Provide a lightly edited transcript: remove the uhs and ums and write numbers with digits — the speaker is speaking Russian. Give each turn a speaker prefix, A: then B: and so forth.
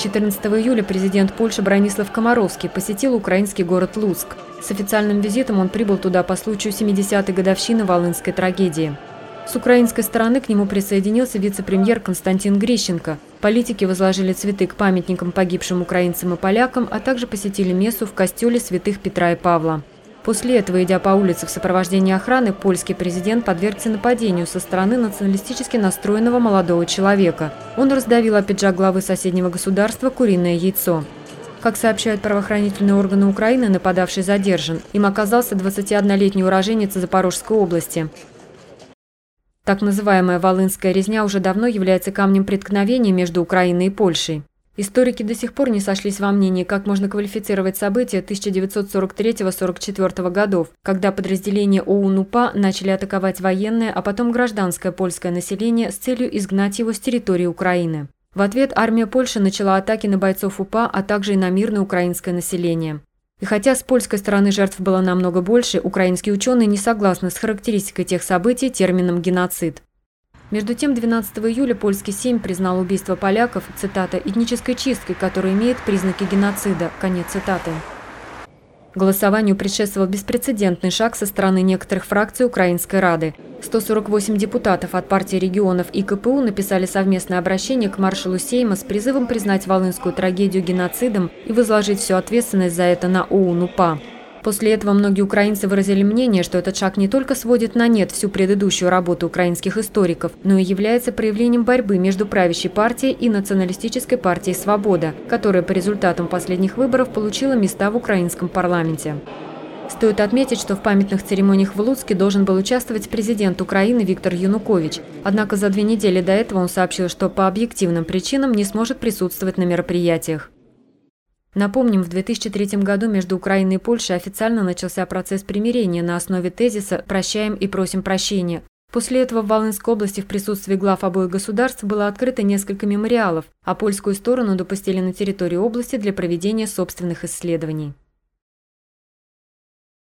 A: 14 июля президент Польши Бронислав Комаровский посетил украинский город Луцк. С официальным визитом он прибыл туда по случаю 70-й годовщины Волынской трагедии. С украинской стороны к нему присоединился вице-премьер Константин Грищенко. Политики возложили цветы к памятникам погибшим украинцам и полякам, а также посетили мессу в костеле святых Петра и Павла. После этого, идя по улице в сопровождении охраны, польский президент подвергся нападению со стороны националистически настроенного молодого человека. Он раздавил о пиджак главы соседнего государства куриное яйцо. Как сообщают правоохранительные органы Украины, нападавший задержан. Им оказался 21-летний уроженец Запорожской области. Так называемая Волынская резня уже давно является камнем преткновения между Украиной и Польшей. Историки до сих пор не сошлись во мнении, как можно квалифицировать события 1943-1944 годов, когда подразделения ОУН-УПА начали атаковать военное, а потом гражданское польское население с целью изгнать его с территории Украины. В ответ армия Польши начала атаки на бойцов УПА, а также и на мирное украинское население. И хотя с польской стороны жертв было намного больше, украинские ученые не согласны с характеристикой тех событий термином «геноцид». Между тем, 12 июля польский Сейм признал убийство поляков, цитата, «этнической чисткой, которая имеет признаки геноцида», конец цитаты. Голосованию предшествовал беспрецедентный шаг со стороны некоторых фракций Украинской Рады. 148 депутатов от партии регионов и КПУ написали совместное обращение к маршалу Сейма с призывом признать волынскую трагедию геноцидом и возложить всю ответственность за это на ОУН-УПА. После этого многие украинцы выразили мнение, что этот шаг не только сводит на нет всю предыдущую работу украинских историков, но и является проявлением борьбы между правящей партией и националистической партией «Свобода», которая по результатам последних выборов получила места в украинском парламенте. Стоит отметить, что в памятных церемониях в Луцке должен был участвовать президент Украины Виктор Янукович. Однако за 2 недели до этого он сообщил, что по объективным причинам не сможет присутствовать на мероприятиях. Напомним, в 2003 году между Украиной и Польшей официально начался процесс примирения на основе тезиса «прощаем и просим прощения». После этого в Волынской области в присутствии глав обоих государств было открыто несколько мемориалов, а польскую сторону допустили на территорию области для проведения собственных исследований.